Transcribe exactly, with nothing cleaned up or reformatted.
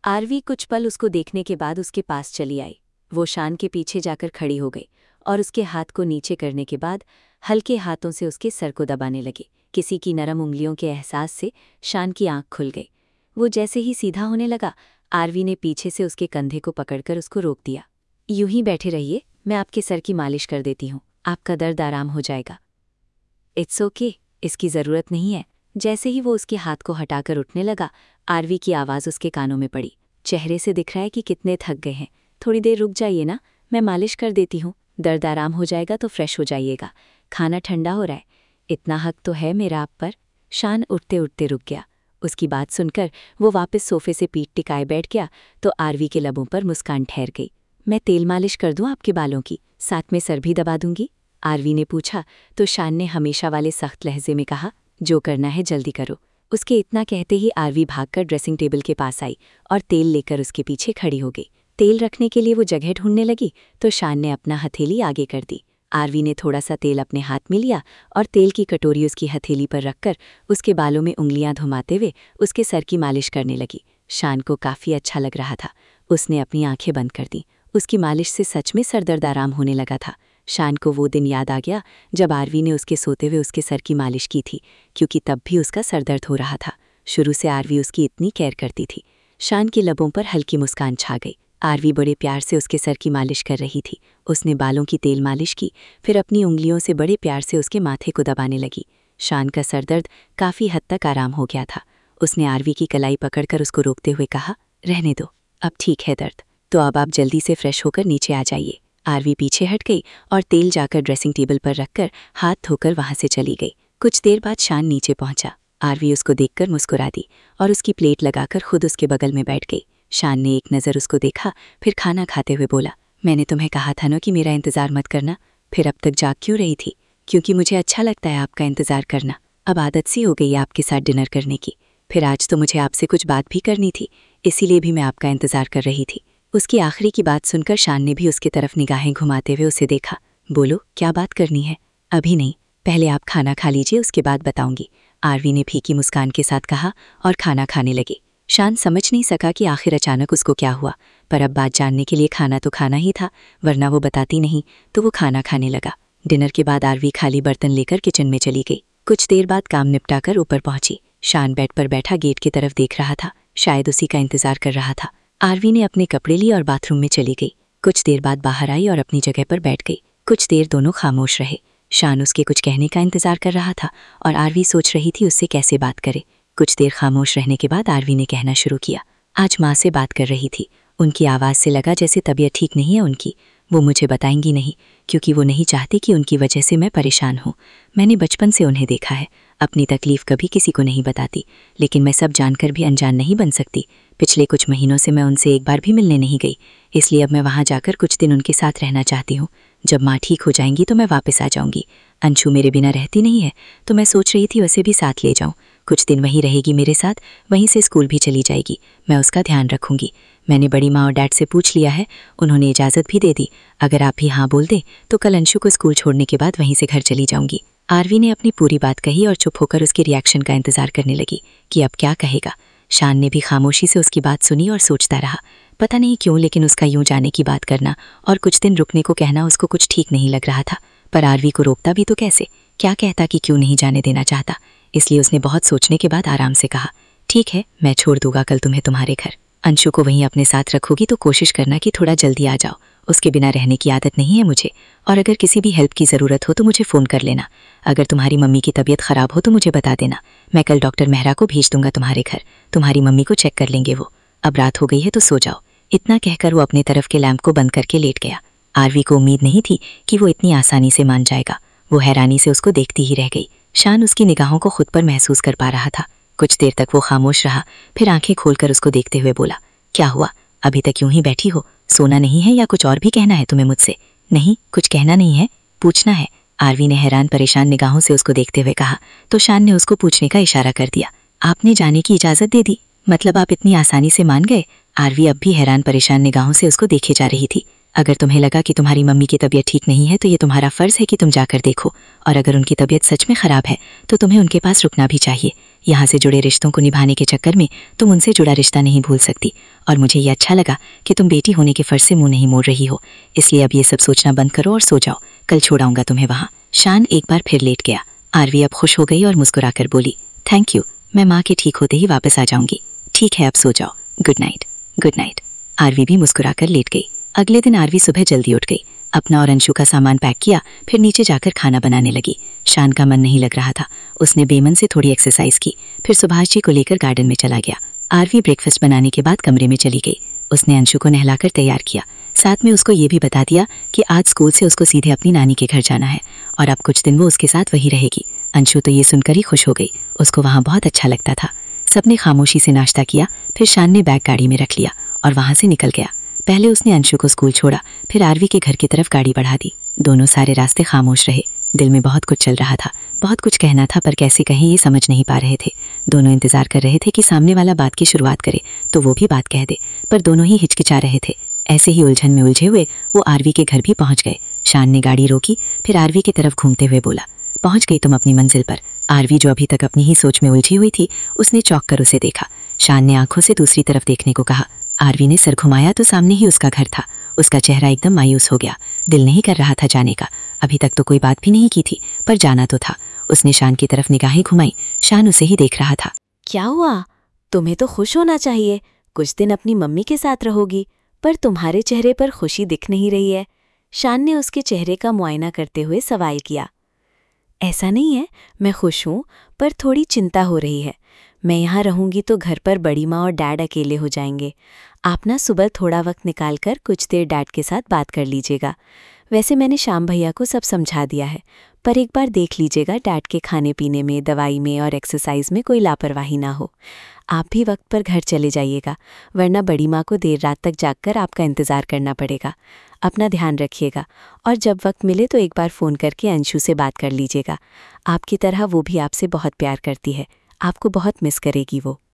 RV कुछ पल उसको देखने के बाद उसके पास चली आई। वो शान के पीछे जाकर खड़ी हो गई और उसके हाथ को नीचे करने के बाद हल्के हाथों से उसके सर को दबाने लगी। किसी की नरम उंगलियों के एहसास से शान की आंख खुल गई। वो जैसे ही सीधा होने लगा, आरवी ने पीछे से उसके कंधे को पकड़कर उसको रोक दिया। यूं ही बैठे रहिए, मैं आपके सर की मालिश कर देती हूँ, आपका दर्द आराम हो जाएगा। इट्स ओके, इसकी ज़रूरत नहीं है। जैसे ही वो उसके हाथ को हटाकर उठने लगा, आरवी की आवाज़ उसके कानों में पड़ी। चेहरे से दिख रहा है कि कितने थक गए हैं। थोड़ी देर रुक जाइए ना, मैं मालिश कर देती हूँ, दर्द आराम हो जाएगा तो फ्रेश हो जाइएगा। खाना ठंडा हो रहा है, इतना हक तो है मेरा आप पर। शान उठते उठते रुक गया। उसकी बात सुनकर वो वापस सोफे से पीठ टिकाए बैठ गया तो आरवी के लबों पर मुस्कान ठहर गई। मैं तेल मालिश कर दूं आपके बालों की, साथ में सर भी दबा दूंगी? आरवी ने पूछा तो शान ने हमेशा वाले सख्त लहजे में कहा, जो करना है जल्दी करो। उसके इतना कहते ही आरवी भागकर ड्रेसिंग टेबल के पास आई और तेल लेकर उसके पीछे खड़ी हो गई। तेल रखने के लिए वो जगह ढूंढने लगी तो शान ने अपना हथेली आगे कर दी। आरवी ने थोड़ा सा तेल अपने हाथ में लिया और तेल की कटोरी उसकी हथेली पर रखकर उसके बालों में उंगलियां घुमाते हुए उसके सर की मालिश करने लगी। शान को काफ़ी अच्छा लग रहा था। उसने अपनी आंखें बंद कर दी। उसकी मालिश से सच में सरदर्द आराम होने लगा था। शान को वो दिन याद आ गया जब आरवी ने उसके सोते हुए उसके सर की मालिश की थी, क्योंकि तब भी उसका सर दर्द हो रहा था। शुरू से आरवी उसकी इतनी केयर करती थी। शान के लबों पर हल्की मुस्कान छा गई। आरवी बड़े प्यार से उसके सर की मालिश कर रही थी। उसने बालों की तेल मालिश की, फिर अपनी उंगलियों से बड़े प्यार से उसके माथे को दबाने लगी। शान का सर दर्द काफ़ी हद तक आराम हो गया था। उसने आरवी की कलाई पकड़कर उसको रोकते हुए कहा, रहने दो, अब ठीक है दर्द, तो अब आप जल्दी से फ्रेश होकर नीचे आ जाइए। आरवी पीछे हट गई और तेल जाकर ड्रेसिंग टेबल पर रखकर हाथ धोकर वहां से चली गई। कुछ देर बाद शान नीचे पहुंचा। आरवी उसको देखकर मुस्कुरा दी और उसकी प्लेट लगाकर खुद उसके बगल में बैठ गई। शान ने एक नज़र उसको देखा, फिर खाना खाते हुए बोला, मैंने तुम्हें कहा था ना कि मेरा इंतज़ार मत करना, फिर अब तक जाग क्यों रही थी? क्योंकि मुझे अच्छा लगता है आपका इंतज़ार करना। अब आदत सी हो गई है आपके साथ डिनर करने की। फिर आज तो मुझे आपसे कुछ बात भी करनी थी, इसीलिए भी मैं आपका इंतज़ार कर रही थी। उसकी आखिरी की बात सुनकर शान ने भी उसकी तरफ निगाहें घुमाते हुए उसे देखा। बोलो, क्या बात करनी है? अभी नहीं, पहले आप खाना खा लीजिए, उसके बाद बताऊंगी, आरवी ने फीकी मुस्कान के साथ कहा और खाना खाने लगी। शान समझ नहीं सका कि आखिर अचानक उसको क्या हुआ, पर अब बात जानने के लिए खाना तो खाना ही था, वरना वो बताती नहीं। तो वो खाना खाने लगा। डिनर के बाद आरवी खाली बर्तन लेकर किचन में चली गई। कुछ देर बाद काम निपटाकर ऊपर पहुंची। शान बेड पर बैठा गेट की तरफ देख रहा था, शायद उसी का इंतजार कर रहा था। आरवी ने अपने कपड़े लिए और बाथरूम में चली गई। कुछ देर बाद बाहर आई और अपनी जगह पर बैठ गई। कुछ देर दोनों खामोश रहे। शान उसके कुछ कहने का इंतजार कर रहा था और आरवी सोच रही थी उससे कैसे बात करे। कुछ देर खामोश रहने के बाद आरवी ने कहना शुरू किया, आज माँ से बात कर रही थी। उनकी आवाज़ से लगा जैसे तबीयत ठीक नहीं है उनकी। वो मुझे बताएंगी नहीं, क्योंकि वो नहीं चाहती कि उनकी वजह से मैं परेशान हूँ। मैंने बचपन से उन्हें देखा है, अपनी तकलीफ़ कभी किसी को नहीं बताती, लेकिन मैं सब जानकर भी अनजान नहीं बन सकती। पिछले कुछ महीनों से मैं उनसे एक बार भी मिलने नहीं गई, इसलिए अब मैं वहाँ जाकर कुछ दिन उनके साथ रहना चाहती हूँ। जब माँ ठीक हो जाएंगी तो मैं वापस आ जाऊँगी। अंशु मेरे बिना रहती नहीं है, तो मैं सोच रही थी उसे भी साथ ले जाऊँ। कुछ दिन वहीं रहेगी मेरे साथ, वहीं से स्कूल भी चली जाएगी। मैं उसका ध्यान रखूँगी। मैंने बड़ी माँ और डैड से पूछ लिया है, उन्होंने इजाज़त भी दे दी। अगर आप भी हाँ बोल दें तो कल अंशु को स्कूल छोड़ने के बाद वहीं से घर चली जाऊँगी। आरवी ने अपनी पूरी बात कही और चुप होकर उसके रिएक्शन का इंतज़ार करने लगी कि अब क्या कहेगा। शान ने भी खामोशी से उसकी बात सुनी और सोचता रहा। पता नहीं क्यों, लेकिन उसका यूं जाने की बात करना और कुछ दिन रुकने को कहना उसको कुछ ठीक नहीं लग रहा था। पर आरवी को रोकता भी तो कैसे? क्या कहता कि क्यों नहीं जाने देना चाहता? इसलिए उसने बहुत सोचने के बाद आराम से कहा, ठीक है, मैं छोड़ दूंगा कल तुम्हें तुम्हारे घर। अंशु को वहीं अपने साथ रखोगी तो कोशिश करना कि थोड़ा जल्दी आ जाओ। उसके बिना रहने की आदत नहीं है मुझे, और अगर किसी भी हेल्प की ज़रूरत हो तो मुझे फ़ोन कर लेना। अगर तुम्हारी मम्मी की तबीयत ख़राब हो तो मुझे बता देना। मैं कल डॉक्टर मेहरा को भेज दूंगा तुम्हारे घर, तुम्हारी मम्मी को चेक कर लेंगे वो। अब रात हो गई है तो सो जाओ। इतना कहकर वो अपने तरफ के लैंप को बंद करके लेट गया। आरवी को उम्मीद नहीं थी कि वो इतनी आसानी से मान जाएगा। वो हैरानी से उसको देखती ही रह गई। शान उसकी निगाहों को खुद पर महसूस कर पा रहा था। कुछ देर तक वो खामोश रहा, फिर आंखें खोलकर उसको देखते हुए बोला, क्या हुआ? अभी तक यूं ही बैठी हो? सोना नहीं है या कुछ और भी कहना है तुम्हें मुझसे? नहीं, कुछ कहना नहीं है, पूछना है। आरवी ने हैरान परेशान निगाहों से उसको देखते हुए कहा तो शान ने उसको पूछने का इशारा कर दिया। आपने जाने की इजाज़त दे दी? मतलब आप इतनी आसानी से मान गए? आरवी अब भी हैरान परेशान निगाहों से उसको देखे जा रही थी। अगर तुम्हें लगा कि तुम्हारी मम्मी की तबीयत ठीक नहीं है तो ये तुम्हारा फ़र्ज़ है कि तुम जाकर देखो, और अगर उनकी तबीयत सच में ख़राब है तो तुम्हें उनके पास रुकना भी चाहिए। यहाँ से जुड़े रिश्तों को निभाने के चक्कर में तुम उनसे जुड़ा रिश्ता नहीं भूल सकती, और मुझे ये अच्छा लगा कि तुम बेटी होने के फ़र्ज़ से मुँह नहीं मोड़ रही हो, इसलिए अब ये सब सोचना बंद करो और सो जाओ, कल छोड़ाऊंगा तुम्हें वहाँ। शान एक बार फिर लेट गया। आरवी अब खुश हो गई और मुस्कुराकर बोली, थैंक यू, मैं माँ के ठीक होते ही वापस आ जाऊंगी। ठीक है, अब सो जाओ, good night. Good night. Aarvi भी मुस्कुराकर लेट गई। अगले दिन आरवी सुबह जल्दी उठ गई, अपना और अंशु का सामान पैक किया, फिर नीचे जाकर खाना बनाने लगी। शान का मन नहीं लग रहा था, उसने बेमन से थोड़ी एक्सरसाइज की, फिर सुभाष जी को लेकर गार्डन में चला गया। आरवी ब्रेकफास्ट बनाने के बाद कमरे में चली गई। उसने अंशु को नहलाकर तैयार किया, साथ में उसको ये भी बता दिया कि आज स्कूल से उसको सीधे अपनी नानी के घर जाना है और अब कुछ दिन वो उसके साथ वही रहेगी। अंशु तो ये सुनकर ही खुश हो गई, उसको वहाँ बहुत अच्छा लगता था। सबने खामोशी से नाश्ता किया, फिर शान ने बैग गाड़ी में रख लिया और वहाँ से निकल गया। पहले उसने अंशु को स्कूल छोड़ा, फिर आरवी के घर की तरफ गाड़ी बढ़ा दी। दोनों सारे रास्ते खामोश रहे। दिल में बहुत कुछ चल रहा था, बहुत कुछ कहना था, पर कैसे कहें ये समझ नहीं पा रहे थे। दोनों इंतजार कर रहे थे कि सामने वाला बात की शुरुआत करे तो वो भी बात कह दे, पर दोनों ही हिचकिचा रहे थे। ऐसे ही उलझन में उलझे हुए वो आरवी के घर भी पहुंच गए। शान ने गाड़ी रोकी, फिर आरवी की तरफ घूमते हुए बोला, पहुंच गई तुम अपनी मंजिल पर। आरवी, जो अभी तक अपनी ही सोच में उलझी हुई थी, उसने चौंक कर उसे देखा। शान ने आंखों से दूसरी तरफ देखने को कहा। आरवी ने सर घुमाया तो सामने ही उसका घर था। उसका चेहरा एकदम मायूस हो गया, दिल नहीं कर रहा था जाने का। अभी तक तो कोई बात भी नहीं की थी, पर जाना तो था। उसने शान की तरफ निगाहें घुमाई, शान उसे ही देख रहा था। क्या हुआ? तुम्हें तो खुश होना चाहिए, कुछ दिन अपनी मम्मी के साथ रहोगी, पर तुम्हारे चेहरे पर खुशी दिख नहीं रही है। शान ने उसके चेहरे का मुआयना करते हुए सवाल किया। ऐसा नहीं है, मैं खुश हूँ, पर थोड़ी चिंता हो रही है। मैं यहाँ रहूँगी तो घर पर बड़ी माँ और डैड अकेले हो जाएंगे। आप ना सुबह थोड़ा वक्त निकाल कर कुछ देर डैड के साथ बात कर लीजिएगा। वैसे मैंने श्याम भैया को सब समझा दिया है, पर एक बार देख लीजिएगा डैड के खाने पीने में, दवाई में और एक्सरसाइज में कोई लापरवाही ना हो। आप भी वक्त पर घर चले जाइएगा, वरना बड़ी माँ को देर रात तक जागकर आपका इंतज़ार करना पड़ेगा। अपना ध्यान रखिएगा, और जब वक्त मिले तो एक बार फ़ोन करके अंशु से बात कर लीजिएगा। आपकी तरह वो भी आपसे बहुत प्यार करती है, आपको बहुत मिस करेगी वो।